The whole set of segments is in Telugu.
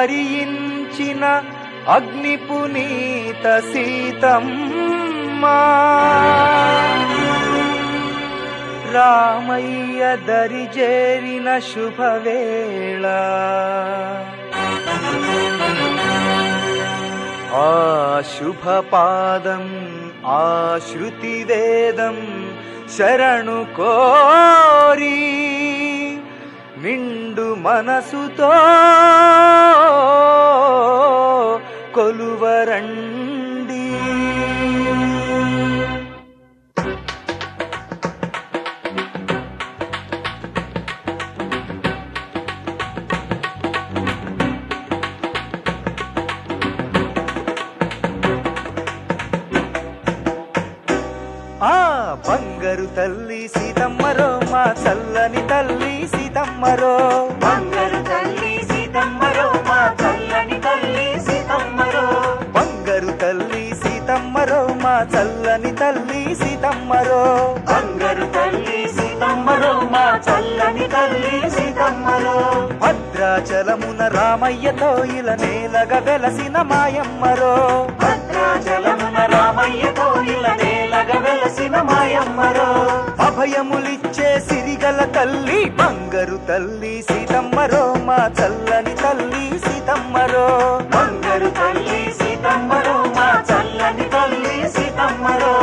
హరించిన అగ్ని పునీత సీతమ్మ రామయ్య దరిజేరిన శుభవేళ ఆ శుభపాదం ఆ శృతి వేదం శరణు కోరి నిండు మనసుతో కొలువరండి. ఆ బంగారు తల్లి సీతమ్మరో మా చల్లని తల్లి సీతమ్మరో, బంగారు తల్లి సీతమ్మరో మా చల్లని తల్లి సీతమ్మరో, బంగారు తల్లి సీతమ్మరో మా చల్లని తల్లి సీతమ్మరో, బంగారు తల్లి సీతమ్మరో మా చల్లని తల్లి సీతమ్మరో. భద్రాచలమున రామయ్యతో ఇలా నేలగా వెలసిన మాయమ్మరో, భద్రాచలమున రామయ్యతో ఇలా నేలగా వెలసిన మాయమ్మరో. అభయములిచ్చే సిరిగల తల్లి బంగారు తల్లి సీతమ్మరో మా చల్లని తల్లి సీతమ్మరో, బంగారు తల్లి సీతమ్మరో మా చల్లని తల్లి సీతమ్మరో.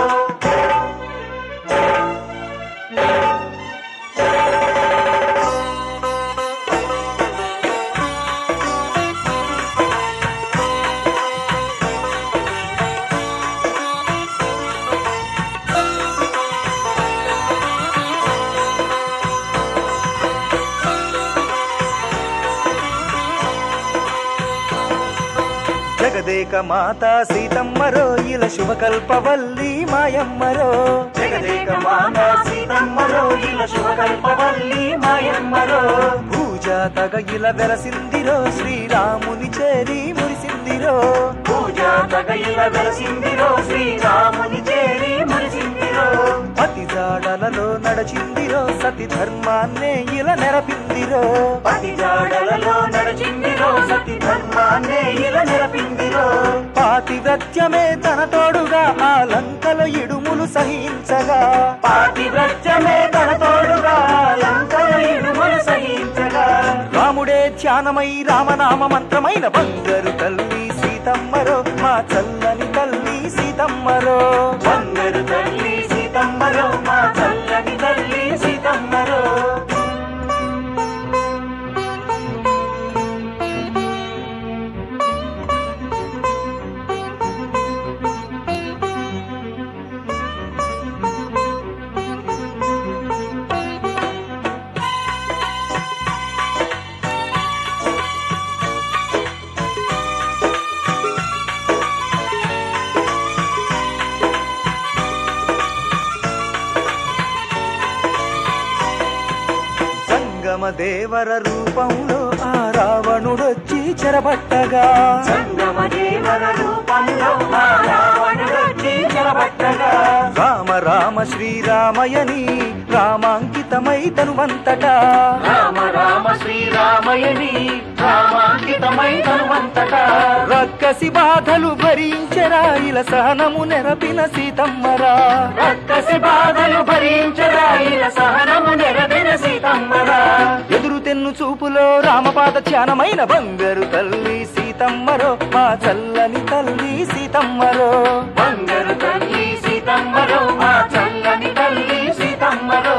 జగదేక మాతా సీతమ్మరో ఇలా శుభకల్పవల్లి మాయమ్మరో, జగదేక మాతా సీతమ్మరో ఇలా శుభకల్పవల్లి మాయమ్మరో. పూజా తగ ఇలా వెలసిందిరో శ్రీరాముని చేరి మురిసిందిరో, పూజా తగ ఇలా వెలసిందిరో శ్రీరాముని చేరి మురిసిందిరో. పతి జాడలలో నడచిందిరో సతి ధర్మాన్నే ఇలా నెరపిందిరో, పతి జాడలలో నడిచిందిరో సతి ధర్మాన్నే ఇలా నెరపిందిరో. పాతివ్రత్యమే తన తోడుగా ఆ లంకలో ఇడుములు సహించగా, పాతివ్రత్యమే తన తోడుగా లంకలో ఇడుములు సహించగా. రాముడే ధ్యానమై రామనామ మంత్రమైన బంగారు తల్లి సీతమ్మరో మా చల్లని తల్లి సీతమ్మరో, బంగారు తల్లి సీతమ్మరో మా చల్లని తల్లి సీతమ్మరో. దేవర రూపంలో ఆ రావణుడొచ్చి చెరబట్టగా, సంగమ దేవర రూపంలో ఆ రావణుడొచ్చి చెరబట్టగా. రామ రామ శ్రీరామయని రామాంకితమై తనువంతటా, రామ రామ శ్రీరామయని రామాంకితమై తనువంతటా. రక్కసి బాధలు భరించరా ఇలా సహనము నెరపిన సీతమ్మరా, రక్కసి బాధలు భరించరా ఇలా సహనము నెరపిన సీతమ్మరా. ఎదురు తెన్ను చూపులో రామపాద ధ్యానమైన బంగారు తల్లి సీతమ్మరో మా చల్లని తల్లి సీతమ్మరో, బంగారు తల్లి సీతమ్మరో మా చల్లని తల్లి సీతమ్మరో.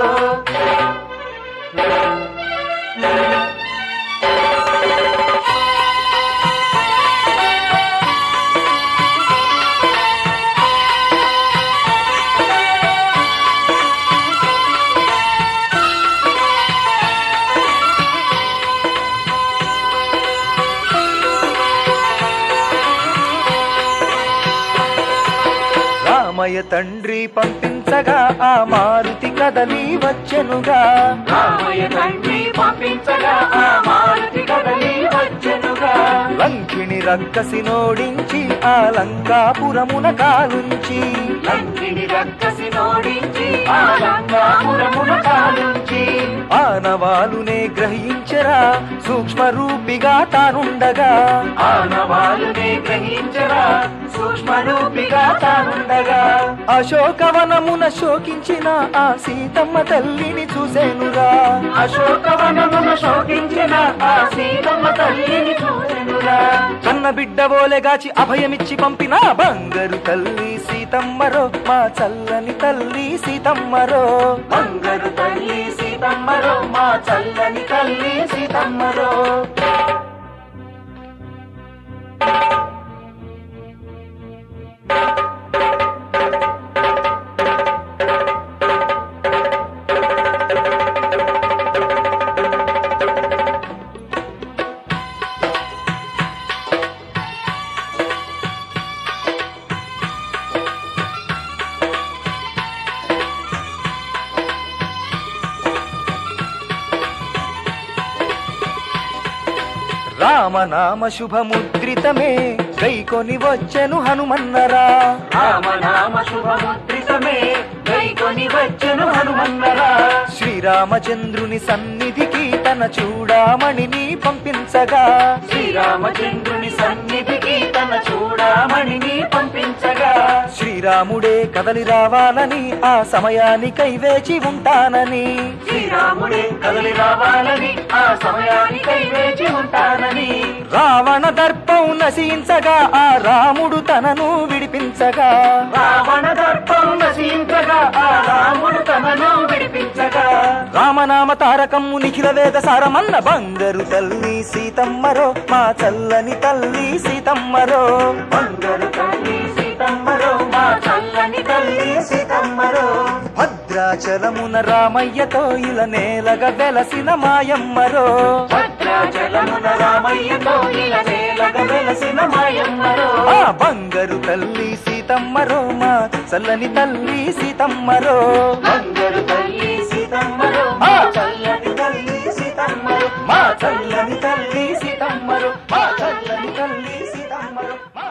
రామయ్య తండ్రి పంపించగా ఆ మారుతి కదలి వచ్చెనుగా, రామయ్య తండ్రి పంపించగా ఆ మారుతి కదలి వచ్చెనుగా. చూసెనుగా. లంకిణి రక్కసి నోడించి ఆ లంకాపురమున కాలుంచి, లంకిణి రక్కసి నోడించి ఆ లంకాపురమున కాలుంచి, ఆనవాలునే గ్రహించరా సూక్ష్మ రూపిగా తానుండగా, ఆనవాలునే గ్రహించరా సూక్ష్మ రూపిగా తానుండగా. అశోకవనమున శోకించిన ఆ సీతమ్మ తల్లిని చూసేనురా, అశోకవనమున శోకించిన ఆ సీతమ్మ తల్లిని చూసెనురా. కన్న బిడ్డవోలెగాచి అభయమిచ్చి పంపిన బంగారు తల్లి సీతమ్మరో మా చల్లని తల్లి సీతమ్మరో, బంగారు తల్లి సీతమ్మరో మా చల్లని తల్లి సీతమ్మరో. రామనామ శుభముద్రితమే గైకొని వచ్చెను హనుమన్నరా, రామనామ శుభముద్రితమే గైకొని వచ్చెను హనుమన్నరా. శ్రీరామచంద్రుని సన్నిధికి తన చూడామణిని పంపించగా, శ్రీరామచంద్రుని సన్నిధికి తన చూడామణిని పంపించగా, శ్రీరాముడే కదలి రావాలని ఆ సమయానికై వేచి ఉంటానని, శ్రీరాముడే కదలి రావాలని ఆ సమయానికై వేచి ఉంటానని, రావణ దర్పం నశించగా ఆ రాముడు తనను విడిపించగా, రావణ దర్పం నశించగా ఆ రాముడు తనను విడిపించగా, రామనామ తారకము నిఖిల వేద సారమన్న బంగారు తల్లి సీతమ్మరో మా చల్లని తల్లి సీతమ్మరో, బంగారు తల్లి సీతమ్మరో మా చల్లని తల్లి సీతమ్మరో. భద్రాచలమున రామయ్యతో ఇలా నేలగా వెలసిన మాయమ్మరో, భద్రాచలమున రామయ్యతో ఇలా నేలగా వెలసిన మాయమ్మరో. ఆ బంగారు తల్లి సీతమ్మరో మా చల్లని తల్లి సీతమ్మరో, బంగారు తల్లి సీతమ్మరో మా చల్లని తల్లి సీతమ్మరో, మా చల్లని తల్లి సీతమ్మరో, మా చల్లని తల్లి సీతమ్మరో, మా